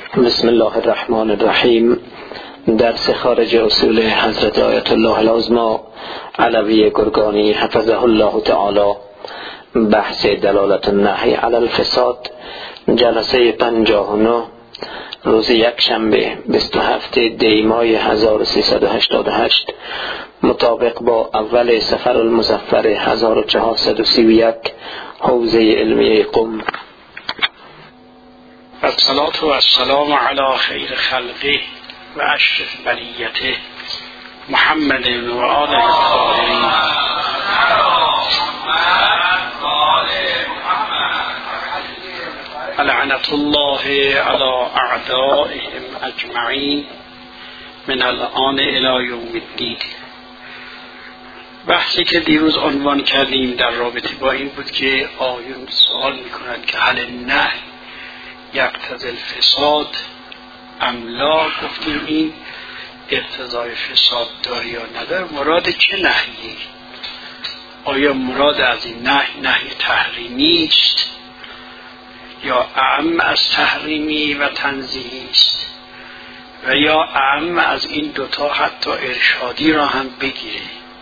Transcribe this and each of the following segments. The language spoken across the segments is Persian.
بسم الله الرحمن الرحیم. درس خارج اصول حضرت آیت الله العظمی علوی گرگانی حفظه الله تعالی، بحث دلالت النهی علی الفساد، جلسه 59، روز یکشنبه 27 دی ماه 1388 مطابق با اول صفر المظفر 1431 حوزه علمیه قم. الصلاة والسلام علی خیر خلقه و اشرف بریته محمد و آله الطاهرین. لعنة الله علی اعدائهم اجمعین من الآن الی یوم الدین. بحثی که دیروز عنوان کردیم در رابطه با این بود که آیون سوال میکنند که هل النهی یقتضی الفساد ام لا. گفتیم این اقتضای فساد داره یا نداره، مراد چه نهیه؟ آیا مراد از این نهی تحریمی است یا اعم از تحریمی و تنزیهی است و یا اعم از این دوتا حتی ارشادی را هم بگیره؟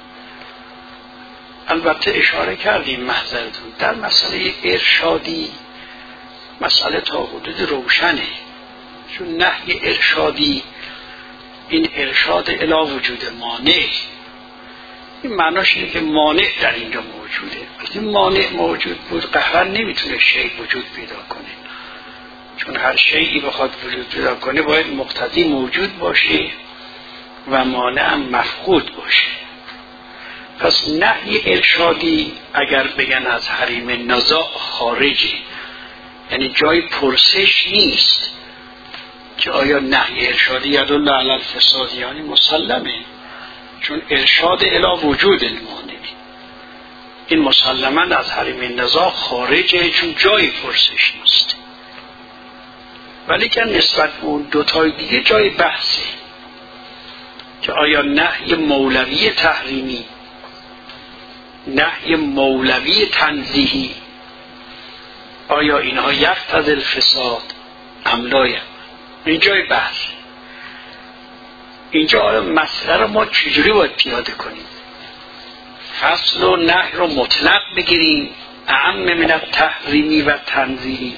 البته اشاره کردیم محضرتون در مسئله ارشادی مسئله تا حدود روشنه، چون نهی ارشادی این ارشاد الی وجود مانع، این معناش اینه که مانع در اینجا موجوده. وقتی مانع موجود بود قهرا نمیتونه شیء وجود پیدا کنه، چون هر شیئی بخواد وجود پیدا کنه باید مقتضی موجود باشه و مانع هم مفقود باشه. پس نهی ارشادی اگر بگن از حریم نزاع خارجه، یعنی جای پرسش نیست که آیا نهی ارشادی یدل علی الفساد، یعنی مسلمه، چون ارشاد الی وجود المانع، این مسلما از حریم نزاع خارجه چون جای پرسش نیست. ولی که نسبت به اون دوتای دیگه جای بحثه که آیا نهی مولوی تحریمی، نهی مولوی تنزیهی، آیا اینها یقتضی الفساد ام لا. اینجای بحث، اینجا آیا مسئله رو ما چجوری باید پیاده کنیم؟ فصل و نهی رو مطلق بگیریم اعم من التحریمی و تنزیهی،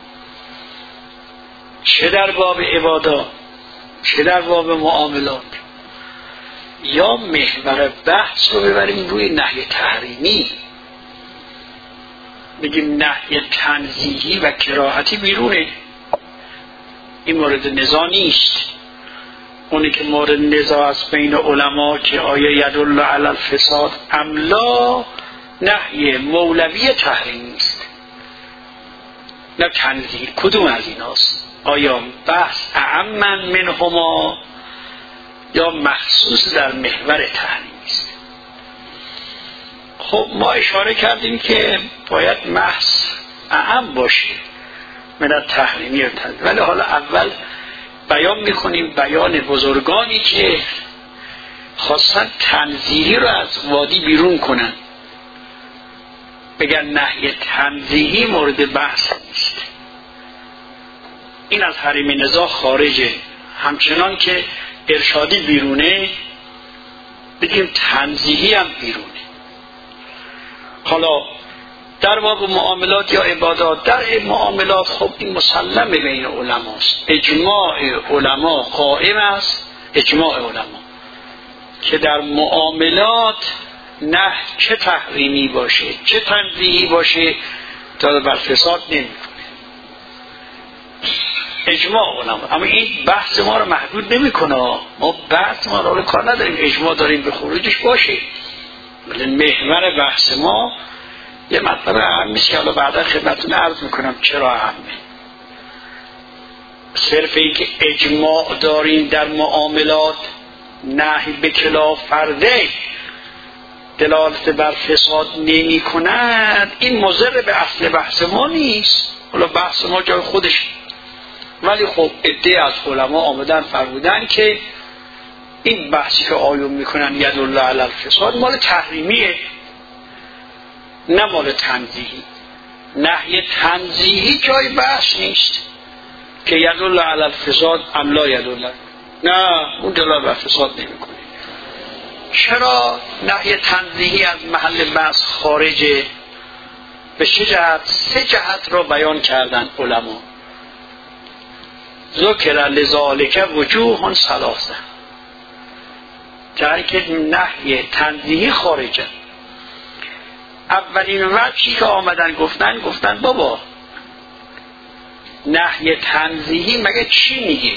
چه در باب عبادات چه در باب معاملات، یا محور بحث رو ببریم روی نهی تحریمی، بگیم نهی تنزیهی و کراهتی بیرونه، این مورد نزاع نیست. اونی که مورد نزاع است بین علما که آیا یدل علی الفساد ام لا، نهی مولوی تحریمی است نه تنزیهی. کدوم از ایناست؟ آیا بحث اعم منهما یا مخصوص در محور تحریم است؟ خب ما اشاره کردیم که باید محض اعم باشه من التحریمی و تنزیهی، ولی حالا اول بیان میکنیم بیان بزرگانی که خواستن تنزیهی رو از وادی بیرون کنن، بگن نهی تنزیهی مورد بحث نیست، این از حریم نزاع خارجه، همچنان که ارشادی بیرونه بگیم تنزیهی هم بیرونه. حالا در باب معاملات یا عبادات، در معاملات خب این مسلمه بین علماست، اجماع علما قائم است، اجماع علما که در معاملات نه چه تحریمی باشه چه تنزیهی باشه تا بر فساد نمیکنه، اجماع علما. اما این بحث ما رو محدود نمیکنه، ما بحث ما رو کار نداریم، اجماع داریم به خروجش باشه، ولی محور بحث ما یه مطلب اهمیست که حالا بعدا خدمتتون عرض میکنم چرا اهمه. صرف این که اجماع داریم در معاملات نهی به کلا فرده دلالت بر فساد نمی کند، این مضر به اصل بحث ما نیست، حالا بحث ما جای خودش. ولی خب عده از علما آمدن فرمودن که این بحثی که آیون میکنن یدل علی الفساد مال تحریمیه نه مال تنزیهی. نهی تنزیهی جای بحث نیست، که یدل علی الفساد ام لا یدل؟ نه، اون دلالت بر فساد نمیکنه. چرا نهی تنزیهی از محل بحث خارجه؟ به چه جهت؟ 3 جهت را بیان کردن علما. ذکر لذالک وجوه 3. جایی که نهی تنزیهی خارجه. اولین وجهی که آمدن گفتن بابا نهی تنزیهی مگه چی میگه؟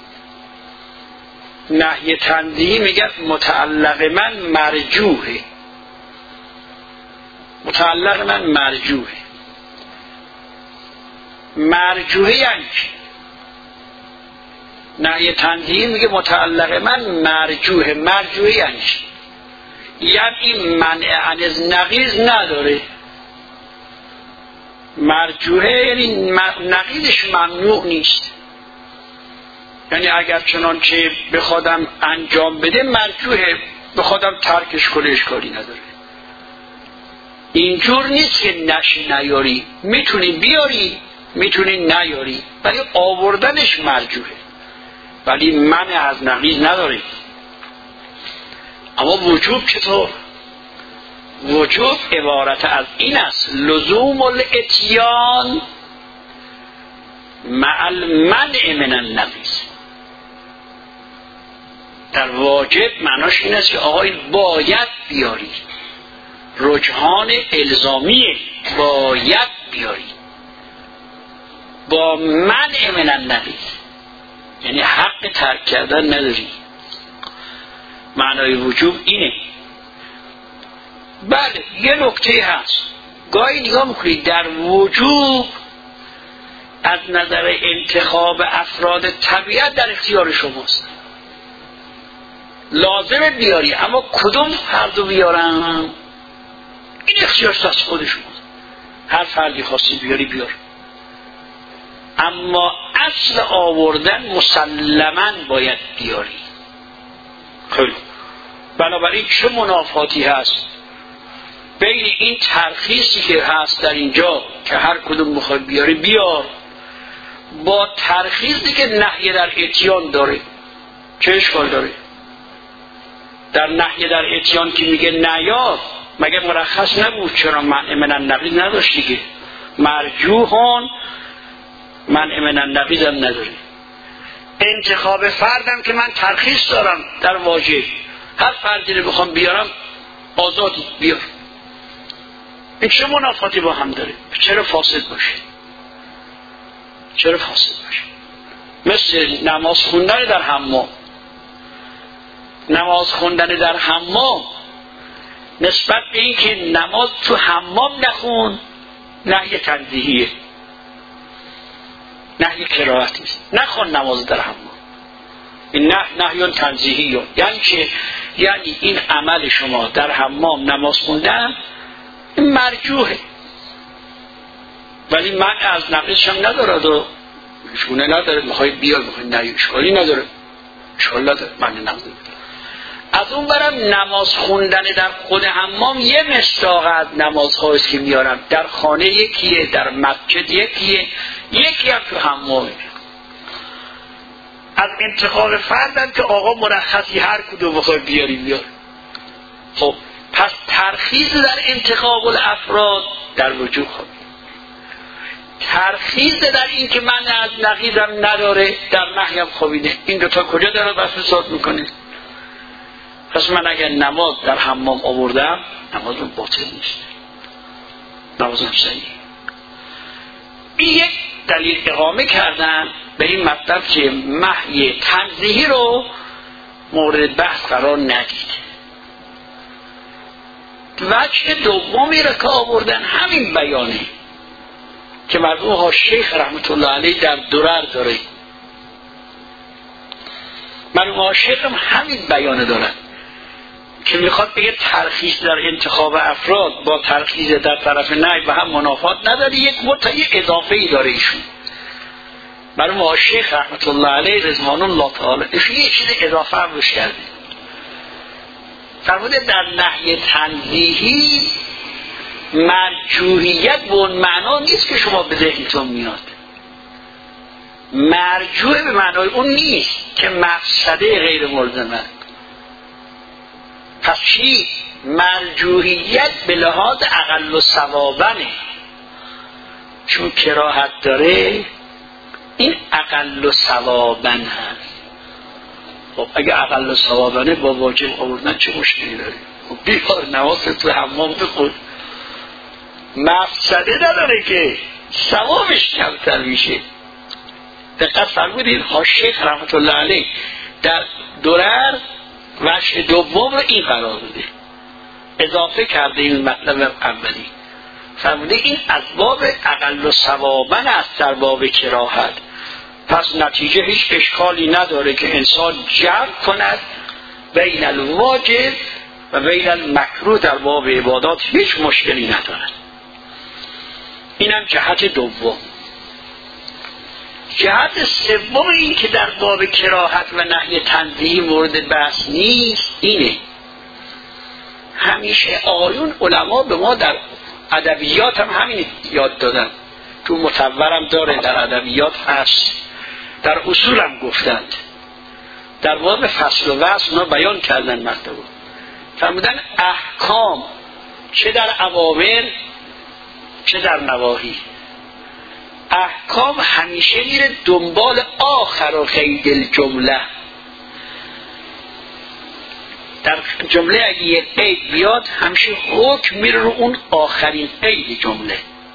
نهی تنزیهی میگه متعلق من مرجوحه. متعلق من مرجوحه. مرجوحه یعنی نهی تنزیهی میگه متعلق من مرجوحه. مرجوحه یعنی منع عن نقیض نداره. مرجوحه یعنی نقیضش ممنوع نیست. یعنی اگر چنانچه بخوادم انجام بده مرجوحه، بخوادم ترکش کنه اشکالی نداره. اینجور نیست که نشی نیاری، میتونی بیاری میتونی نیاری، ولی آوردنش مرجوحه، ولی منع از نقیض نداره. اما وجوب چطور؟ وجوب عبارت از این است: لزوم الاتیان مع المنع من النقیض. در واجب معناش این است که آقای باید بیاری، رجحان الزامیه، باید بیاری با منع من النقیض، یعنی حق ترک کردن نداری. معنای وجوب اینه. بله یه نکته هست، گاهی نگاه میکنید در وجوب از نظر انتخاب افراد طبیعت در اختیار شماست، لازمه بیاری، اما کدوم فردو بیارم این اختیارش دست خود شماست. هر فردی خواستی بیاری بیار، اما اصل آوردن مسلماً باید بیاری. خیلی بنابراین چه منافاتی هست بین این ترخیصی که هست در اینجا که هر کدوم بخوای بیاری بیار، با ترخیصی که نهی در اتیان داره؟ چه اشکال داره؟ در نهی در اتیان که میگه نیار، مگه مرخص نبود؟ چرا منع من النقیض نداشت دیگه؟ مرجوحون منع من النقیض هم نداره. انتخاب فردم که من ترخیص دارم در واجب، هر فردی رو بخوام بیارم آزادی بیار. این چه منافاتی با هم داره؟ چرا فاسد باشه؟ چرا فاسد باشه؟ مثل نماز خوندن در حمام. نماز خوندن در حمام نسبت به این که نماز تو حمام نخون نهی تنزیهیه، نهی کراهتی است. نخون نماز در حمام، این نهی تنزیهیه. یعنی این عمل شما در حمام نماز خوندن مرجوحه، ولی من از نقیضش هم ندارد و شونه نداره. میخوای بیار، میخوای نه، اشکالی نداره، اشکال نداره، من نماز. از اون برم نماز خوندن در خود حمام یه مصداق از نمازهاییست که میارم. در خانه یکیه، در مسجد یکیه، یکی هم تو حمامه. از انتخاب فردم که آقا مرخصی هر کدوم بخوای بیاری بیار. خب پس ترخیص در انتخاب الافراد در وجود خوب، ترخیص در این که من از نقیضم نداره در نهیم خوبیده. این دوتا کجا داره بس فساد میکنه؟ پس من اگر نماز در حمام آوردم نمازم باطل نیست، نمازم صحیح. این یک دلیل اقامه کردن به این مطلب که محی تنزیهی رو مورد بحث قرار ندید. وجه دومی رو که آوردن همین بیانه که مرحوم حاشیه رحمت الله علیه در درر داره. مرحوم حاشیه هم همین بیانه دارن که میخواد بگه ترخیص در انتخاب افراد با ترخیص در طرف نهی و هم منافات نداره، یک متعی اضافه ای داره ایشون. مرحوم حاشیه رحمت الله علیه رضوان الله تعالی ایشون یه چیز اضافه هم روش کرده. فرموده در نهی تنزیهی مرجوحیت به اون معنا نیست که شما به ذهنتون میاد. مرجوع به معنای اون نیست که مفسده غیر ملزمه. پس چی؟ مرجوحیت به لحاظ اقل و ثوابنه، چون کراهت داره این اقل و ثوابن هست. خب اگه اقل و ثوابنه با واجب آوردن چه مشکلی داره؟ خب بیار نماز تو حمام بخون، مفسده نداره که ثوابش کمتر میشه. دقت فرمودید شیخ رحمت الله علیه در درر وجه دوم رو این قرار بده، اضافه کرده این مطلب اولی، فرموده این از باب اقل و ثوابن است در باب کراهت. پس نتیجه هیچ اشکالی نداره که انسان جمع کند بین الواجب و بین المکروه در باب عبادات، هیچ مشکلی ندارد. اینم جهت دوم. جهت سوم این که در باب کراهت و نهی تنزیهی مورد بحث نیست اینه، همیشه آیون علما به ما در ادبیات هم همین یاد دادن، تو متورم داره، در ادبیات هست، در اصول هم گفتند، در باب فصل و وصل اونا بیان کردن مرتبه، فرمودن احکام چه در اوامر چه در نواهی، احکام همیشه میره دنبال آخر و قید الجمله. در جمله اگه یک قید بیاد همیشه حکم میره رو اون آخرین قید جمله.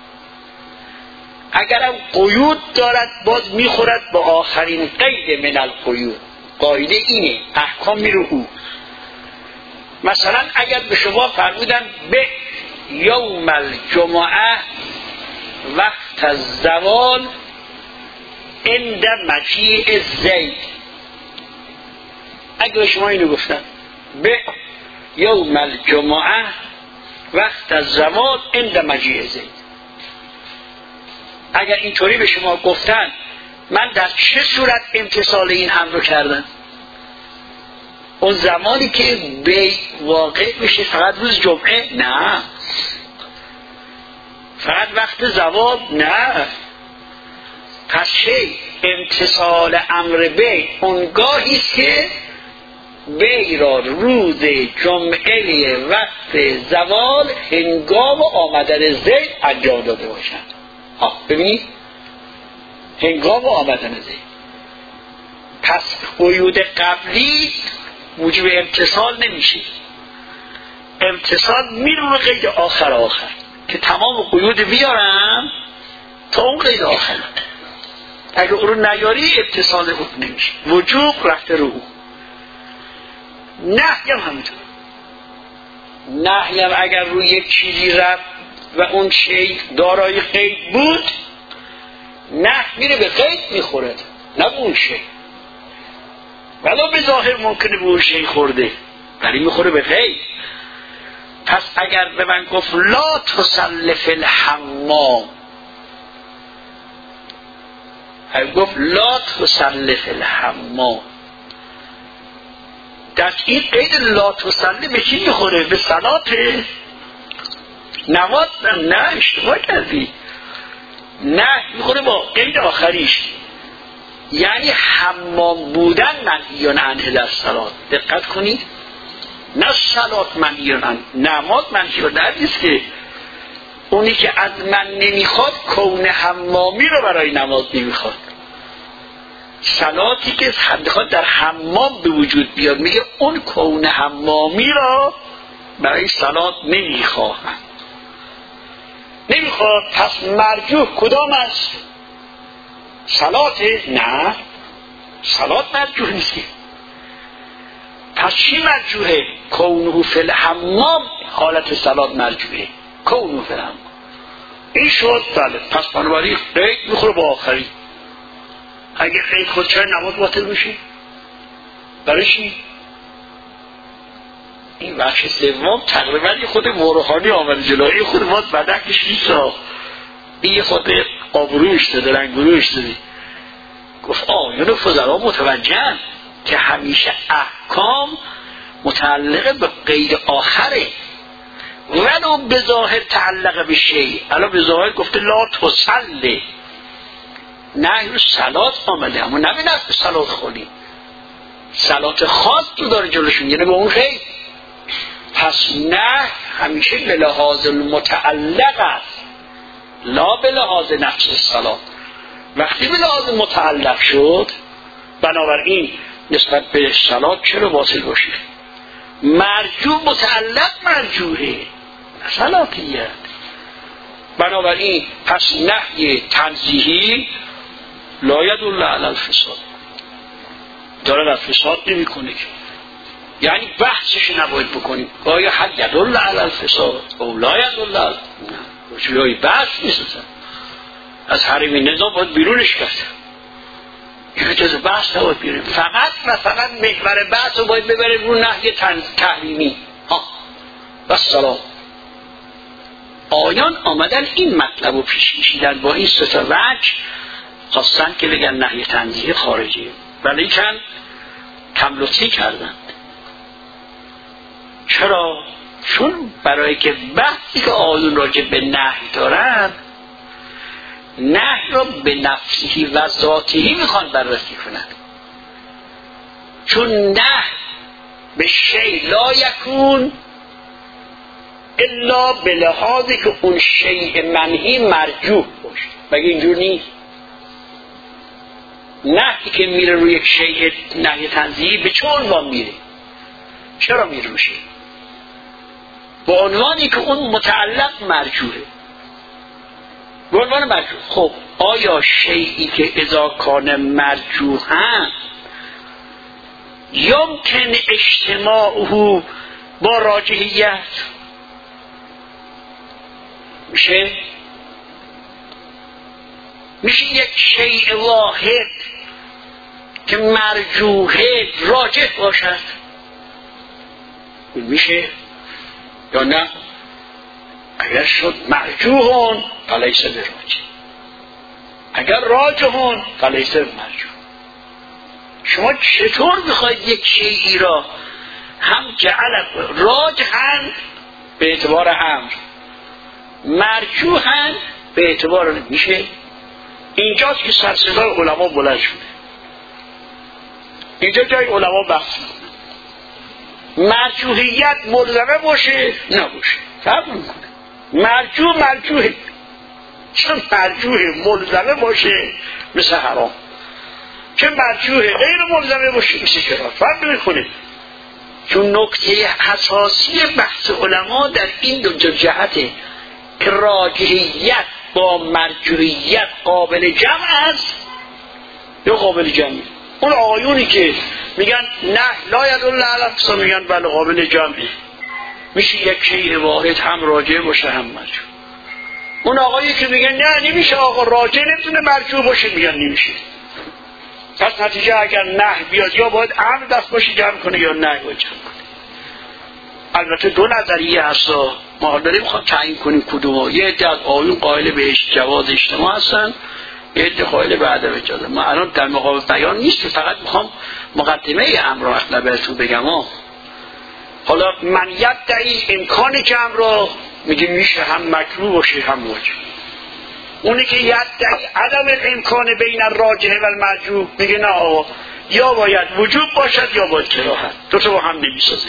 اگرم قیود دارد باز میخورد با آخرین قید من القیود. قاعده اینه، احکام میره او. مثلا اگر به شما فرمودن به یوم الجمعه وقت الزوال عند مجیء زید، اگر به شما اینو گفتن به یوم الجمعه وقت الزوال عند مجیء زید، اگر اینطوری به شما گفتن من در چه صورت امتثال این امر کردم؟ اون زمانی که به واقع میشه فقط روز جمعه؟ نه. فقط وقت زوال؟ نه. پس چه؟ امتثال امر بی اونگاهی است که بی را روز جمعه وقت زوال هنگام آمدن زید انجام داده باشند. ببینید هنگام آمدن زید. پس قیود قبلی موجب امتثال نمیشه، امتثال میره قید آخر که تمام قیود بیارم تا اون قید آخر. اگه اون رو نیاری امتثال حکم نمیشه، وجوب رفته رو. نهی هم همینطور. نهی هم اگر روی یک چیزی رفت و اون شی دارای قید بود، نهی میره به قید میخورد، نه به اون شی. ولی به ظاهر ممکنه به اون شی خورده ولی میخوره به قید. پس اگر به من گفت لا تصلی فی الحمام، اگر گفت لا تصلی فی الحمام، در این قید لا تصلی به چی میخوره؟ به صلات نماز؟ نه، اشتباه کردی. نه، میخوره با قید آخریش، یعنی حمام بودن منهی عنه در صلات. دقت کنید، نه صلات منهی عنه، نماز منهی عنه نیست که اونی که از من نمیخواد کون حمامی رو برای نماز نمیخواد. صلاتی که میخواد در حمام به وجود بیاد، میگه اون کون حمامی را برای صلات نمیخواد. پس مرجوح کدام است؟ صلات؟ نه، صلات مرجوح نیست. پس چی مرجوحه؟ کونه فی الحمام، حالت صلات مرجوحه، کونه فی الحمام. این شد. بله، پس بنابراین قید میخوره با آخری. اگه قید خود چرا نماز باطل میشه؟ برای چی؟ این بخش سوم تقریبا یه خود موروحانی آمده جلوی خود ما بدکش نیست. این خود آبروش داده، رنگروش داده. گفت آیون فضلا متوجهن که همیشه احکام متعلق به قید آخره، ولو به ظاهر تعلق به شیء. الان به ظاهر گفته لا تصلی، نهی رو صلات آمده، اما نه به نفع صلات خالی، صلات خاص رو داره جلوشون، یعنی به اون خیلی. پس نه همیشه به لحاظ متعلق است، لا به لحاظ نفس صلات. وقتی به لحاظ متعلق شد، بنابراین نسبت به صلات چرا واصل باشه؟ مرجوع متعلق مرجوعه، صلاتیت. بنابراین پس نهی تنزیهی لا یدل علی الفساد، داره در فساد نمی کنه که، یعنی بحثش نباید بکنیم آیا حد یدل علی الفساد او لا یدل علی، نه جوی بحث نیست، از حریم نظام باید بیرونش کرد، یه جز بحث نباید بیرون، فقط و فقط محور بحث رو باید ببریم رو نهی تحریمی و سلام. آیان آمدن این مطلب رو پیش کشیدن با این سه تا وجه، خواستن که بگن نهی تنزیه خارجی، ولیکن کم لطفی کردند. چرا؟ چون برای که بحثی که آیون راجع به نهی دارن، نهی را به نفسی و ذاتی میخوان بررسی کنند. چون نه به شیء لا یکون الا به لحاظی که اون شیء منهی مرجوح باشه، مگه اینجور نیست؟ نهی که میره روی یک شیء نهی تنزیهی به چه عنوان میره؟ چرا میره روشه؟ با عنوانی که اون متعلق مرجوحه، به عنوان مرجوح. خب آیا شیئی که اذا کان مرجوحا یمکن اجتماعه با راجحیت میشه یک شیء واحد که مرجوحه راجح باشد، میشه یا نه؟ اگر شد مرجوحون فلیس براجح، اگر راجحون فلیس مرجوح. شما چطور میخواید یک شیئی را هم جعل راجحن به اعتبار امر، مرجوحن به اعتبار میشه؟ اینجاست که سرصدای علما بلند شده، اینجا جای علما بحث میکنه مرجوحیت ملزمه باشه نباشه، فرق میکنه. مرجوحه، چون مرجوح ملزمه باشه مثل حرام، چون مرجوح غیر ملزمه باشه مثل شرار، فرق میکنه. چون نکته اساسی بحث علما در این دو جهته که راجحیت با مرجوحیت قابل جمع است یا قابل جمع. اون آقایونی که میگن نه لا یدل علی الفساد میگن بله قابل جمعه، میشه یک شیء واحد هم راجع باشه هم مرجوح. اون آقایی که میگن نه نمیشه آقا راجع نمیتونه مرجوح باشه میگن نمیشه. پس نتیجه اگر نه بیاد یا باید امر دست باشه جمع کنه یا نه باید جمع کنه. البته دو نظریه هست، ما داریم میخوام تعیین کنیم کدوم. یه عده از آیون قائل بهش جواز اجتماع هستن، یه عده قائل به عدم اجازه. ما الان در مقام بیان نیست، فقط میخوام مقدمه امر رو اصلا بهتون بگم. حالا من یدعی امکان جمع رو میگه میشه هم مکروه باشه هم واجب. اونی که یدعی عدم امکان بین الراجح و المرجوح میگه نه آقا یا باید وجوب باشد یا باید کراهت، دو تا با هم نمیسازه.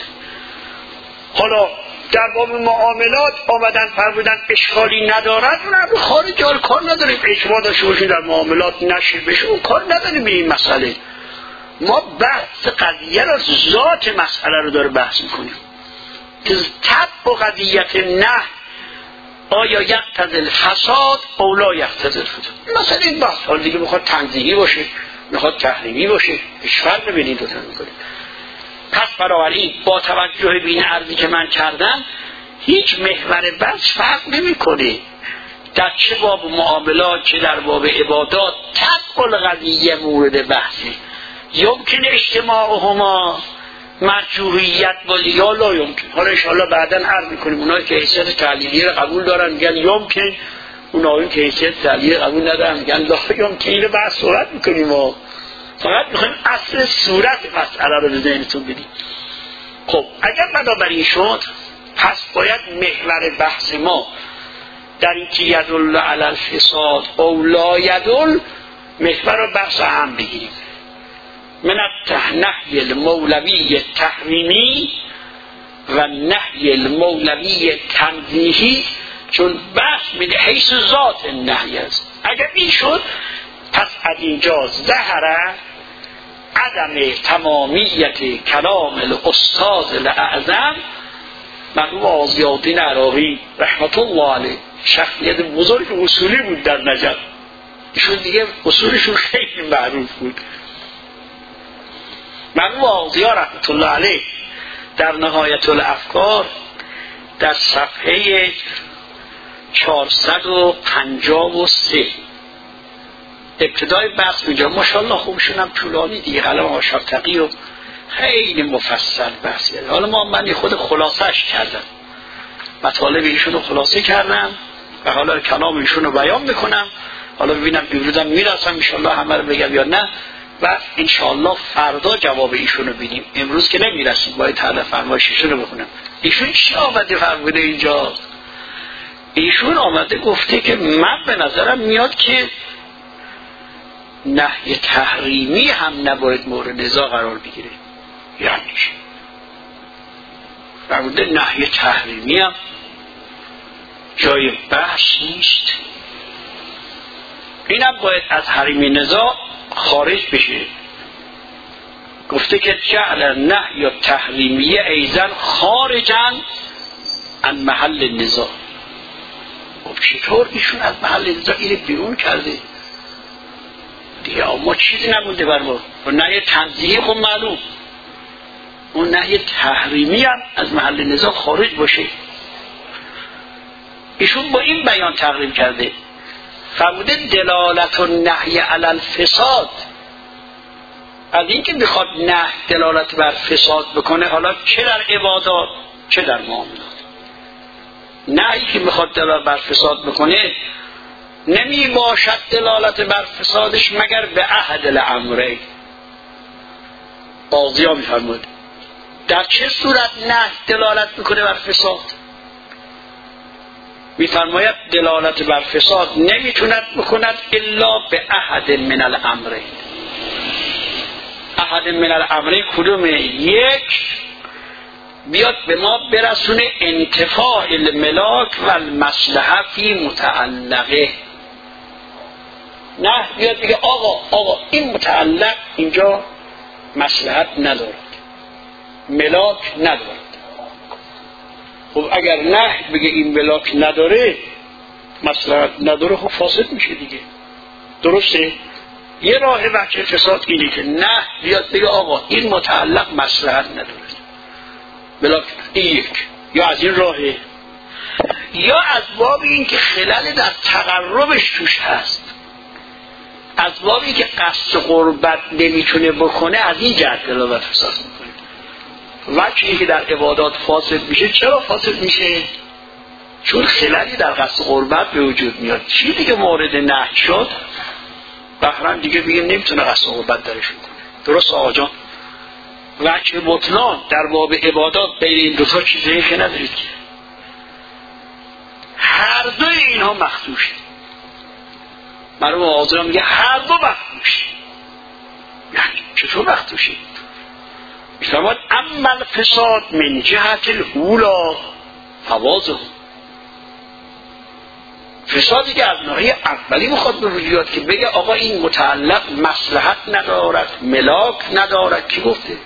حالا در باب معاملات آمدن فرمودن اشکالی ندارد، اون خارج حال کار نداریم، اجماع داشته باشیم در معاملات نشه بشه، اون کار نداریم به این مسئله. ما بحث قضیه را ذات مسئله رو داره بحث میکنیم که طبع و قضیت نه آیا یقتضی الفساد او لا یقتضی الفساد. مثلا این بحث حال دیگه میخواد تنزیهی باشه میخواد تحریمی باشه، هیچ فرق ببینید دو تا میکنه. پس بنابراین با توجه به این عرضی که من کردم هیچ محور بحث فرق نمیکنه در چه باب معاملات چه در باب عبادات، طبع القضیه مورد بحثه. یمکن اجتماعهما مرجوحیت ولی یا لا یمکن. حالا انشاءالله بعدا عرض میکنیم اونایی که حیثیت تعلیلی رو قبول دارن میگن یمکن، اونایی که حیثیت تعلیلی قبول ندارن میگن لا یمکن. اینو بحث صورت میکنیم و فقط میخوایم اصل صورت مسئله رو به ذهنتون بدیم. خب اگر بنابراین شد پس باید محور بحث ما در این که یدل علی الفساد او لا یدل محور رو بحث هم بگیریم. من النهی المولوی تحریمی و نهی المولوی تنزیهی، چون بحث من حیث ذات النهی است. اگر این شد پس از اینجا ظهر عدم تمامیت کلام الاستاذ الاعظم مرحوم آضیاءالدین عراقی رحمت الله علیه، شخصیت بزرگ اصولی بود در نجف. ایشون دیگه اصولشون خیلی معروف بود. مرحوم آضیاء رحمت الله علیه در نهایت الافکار در صفحه 453 ابتدای بحث میجا، ماشاءالله خوبشون هم طولانی دیگه، قلم آشافتقی و خیلی مفصل بحث کرده. حالا من خود خلاصش کردم، مطالب ایشون رو خلاصه کردم و حالا کلام ایشون رو بیان میکنم. حالا ببینم امروزم میرسم انشالله همه رو بگم یا نه، و انشالله فردا جواب ایشون رو بینیم. امروز که نمیرسیم، باید تعالی فرمایش ایشون رو بخونم. ایشون چی آمده فرموده اینجا؟ ایشون آمده گفته که من به نظرم میاد که نهی تحریمی هم نباید مورد نزاع قرار بگیره. یعنی فرموده نهی تحریمی هم جای بحث نیست، اینم باید از حریم نزاع خارج بشه. گفته که جعل نهی یا تحریمیه ایزن خارجن عن محل نزاع. خب چطور ایشون از محل نزاع اینه بیرون کرده دیگه؟ ما چیزی نمونده بر ما. و نهی تنزیهی خب معلوم، اون نهی تحریمی هم از محل نزاع خارج باشه. ایشون با این بیان تقریم کرده، فرموده دلالت النهی علی الفساد، از اینکه بخواد نهی دلالت بر فساد بکنه، حالا چه در عبادات چه در معاملات، نهی که بخواد دلالت بر فساد بکنه نمی باشد دلالت بر فسادش مگر به احد الامرین. قاضی ها می فرمود در چه صورت نهی دلالت میکنه بر فساد؟ میفرماید دلالت بر فساد نمیتوند بکند الا به احد من الامرین. احد من الامرین کدومه؟ یک، بیاد به ما برسونه انتفاع الملاک و المصلحه فی متعلقه. نه بیاد بگه آقا این متعلق اینجا مصلحت ندارد، ملاک ندارد. خب اگر نه بگه این ملاک نداره، مصلحت نداره، خب فاسد میشه دیگه. درسته؟ یه راه وجه فساد اینه که نه بیاد بگه آقا این متعلق مصلحت نداره، ملاک. این یک. یا از این راهه، یا از باب این که خلل در تقربش توش هست، از بابی که قصد قربت نمیتونه بکنه، از این جهت دلالت فساد میکنه. وجهی که در عبادات فاسد میشه، چرا فاسد میشه؟ چون خللی در قصد قربت به وجود میاد. چی دیگه مورد نهی شد، بهرام دیگه نمیتونه قصد قربت درش کنه. درست آقا جان؟ وجه بطلان در باب عبادات بین این دوتا چیزی که ندارید که هر دوی اینها مخدوشه. مرحوم آضا میگه هر دو مخدوشه. یعنی چطور مخدوشه؟ میفرماید اما الفساد من جهت الاولی فوازه. فسادی که از ناحیه اولی میخواد به وجود که بگه آقا این متعلق مصلحت ندارد، ملاک ندارد. کی گفته؟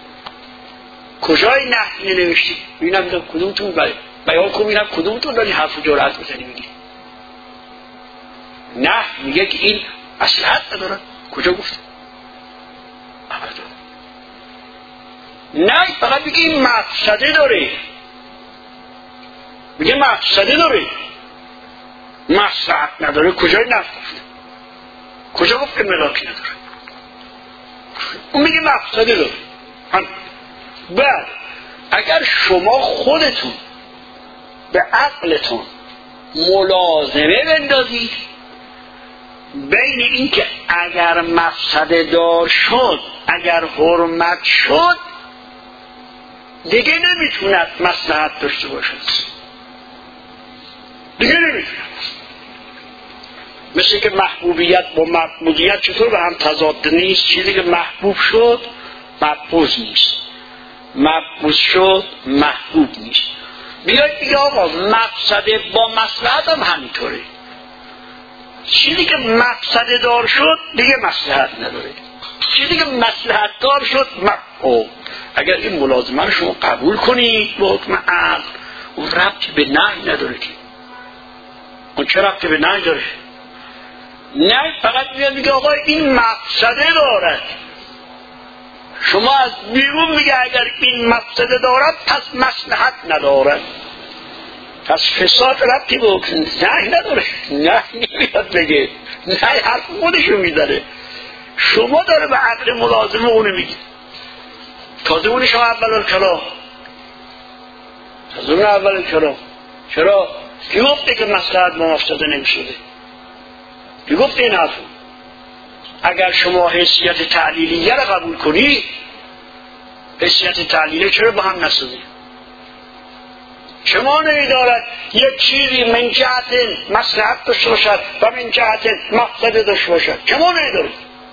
کجای نهی نوشتی؟ ببینم کدومتون بیان کن، ببینم کدومتون داری حرف و جرأت میزنی میگی نه میگه که این مصلحت نداره. کجا گفته؟ نه فقط میگه این مقصده داره، میگه مقصده داره، مصلحت نداره. کجای نفت گفته؟ کجا گفته ملاک نداره؟ اون میگه مقصده داره. بعد اگر شما خودتون به عقلتون ملازمه بندازید بین این که اگر مقصده دار شد، اگر حرمت شد، دیگه نمیتوند مصلحت داشته باشد، دیگه نمیتوند. مثل که محبوبیت با محبوبیت چطور به هم تضاد نیست؟ چیزی که محبوب شد مبغوض نیست، مبغوض شد محبوب نیست. بیاید دیگه آقا مقصده با مصلحت هم همینطوره. چیزی که مقصده دار شد دیگه مصلحت نداره، چیزی که مصلحت دار شد اگر این ملازمه رو شما قبول کنید با حکم عقل، اون ربطی به نهی نداره که. اون چه ربطی به نهی داره؟ نه، فقط میگه آقا این مقصده دارد. شما از بیرون میگه اگر این مقصده دارد پس مصلحت ندارد، پس فساد ربطی به حکم نهی نداره. نهی نمیاد بگه، نهی حرف خودشو میداره. شما داره به عقل ملازمه اونو میگه. تازه اونی شما اول کلام، تازه اون اول کلام. چرا؟ کی گفته که مصلحت با مفسده نمیشده؟ کی گفته این حرفو؟ اگر شما حیثیت تعلیلیه را قبول کنی، حیثیت تعلیلیه چرا با هم نسازی؟ شما نمیدارد یک چیزی من جهت مصلحت داشته باشد و من جهت مفسده داشته باشد؟ شما نمیدارد.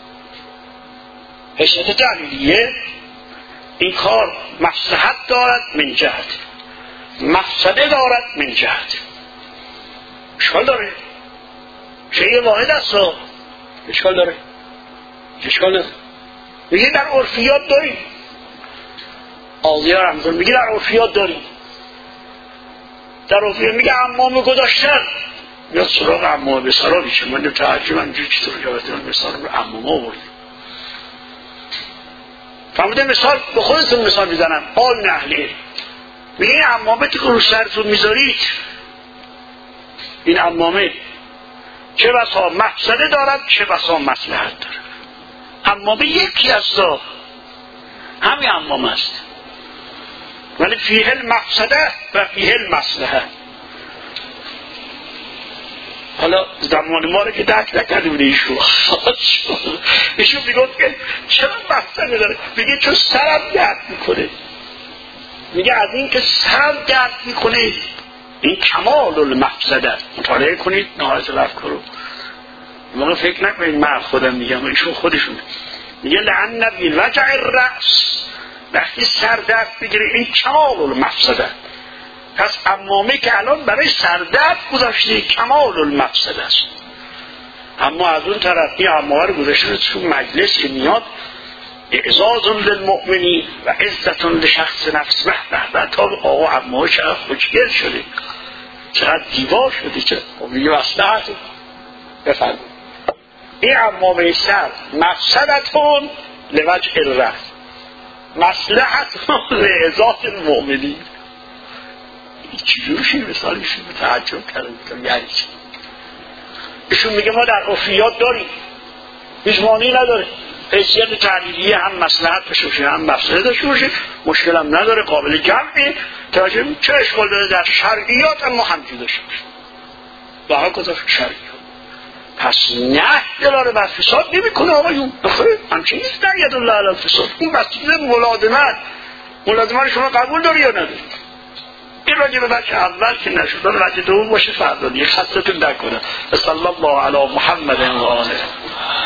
حیثیت تعلیلیه این کار مصلحت دارد من جهت، مفسده دارد من جهت. اشکال داره؟ شیء واحد است. اشکال داره؟ اشکال داره؟ میگه در عرفیات داریم، آضیه رمزان میگه در عرفیات داریم. در عرفیات میگه عمامه گذاشتن، یا سراغ عمامه به سرا بیشه. من تعجب همجور چطور جاوزدن به سرا رو عمامه آورده. فهمیده؟ مثال به خودتون مثال میزنم. قال نحله میگه این عمامه که رو سرتون میذارید، این عمامه چه بسا مفسده دارد چه بسا مصلحت دارد. عمامه یکی است، همین عمامه است، ولی فیه المفسده و فیه المصلحه. حالا زمان ما رو که درک نکرده بوده ایشون میگفت که چرا مفسده داره؟ میگه چون سرم درد میکنه. میگه از این که سرم درد میکنه این کمال المفسده. مطالعه کنید نهایت الافکار رو. موقع فکر نکنید من خودم میگم، ایشون خودشون میگه لعن بالوجع الرأس، وقتی سر درد بگیره این کمال المفسده. پس عمامه که الان برای سردرد گذاشته کمال المفسده است. اما از اون طرف این عمامه رو گذاشته تو مجلس که میاد اعزاز للمؤمنین و عزت لشخص نفس. به تا آقا عمامه چقدر خوشگل شده، چقدر دیوار شده، چقدر میگه مصلحته. بفرمایید این عمامه سر مفسدتون لوجه الرأس، مصلحتون لعزاز المؤمنین. چجور شید مثالیشون به تعجب کردم یعنی چی؟ ایشون میگه ما در عرفیات داریم، هیچ معنی نداره. حیثیت تعلیلیه هم مصلحت داشته باشه هم مفسده داشته باشه، مشکل هم نداره، قابل جمعه. توجه چه اشکال داره؟ در شرعیات هم همجور داشته باشه. باها گذاشت شرعیات. پس نه دلاره بر فساد نمی کنه آقایون. بخوره همچه نیست در ید الله علی فساد. اون بسید ملازمت رو شما قبول داری یا نداری؟ این راجع به بچه اول که نشد، بچه دوم باشه فردا دیگه خستتون نکنه. صلی الله علی محمد و آله.